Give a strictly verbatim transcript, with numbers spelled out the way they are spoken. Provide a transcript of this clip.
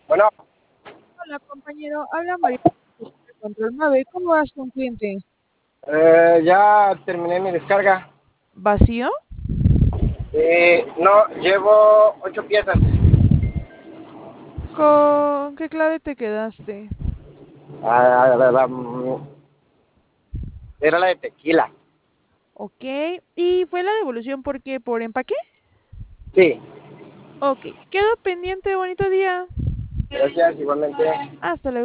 Bueno, Hola, compañero. Habla María de Control nueve. ¿Cómo vas con cliente? eh, ya terminé mi descarga. ¿Vacío? Eh, no, llevo ocho piezas. ¿Con qué clave te quedaste? Ah, la- la- mm, era la de tequila. Ok. ¿Y fue la devolución por qué? ¿Por empaque? Sí, Ok. Quedo pendiente. Bonito día. gracias, igualmente. Hasta luego.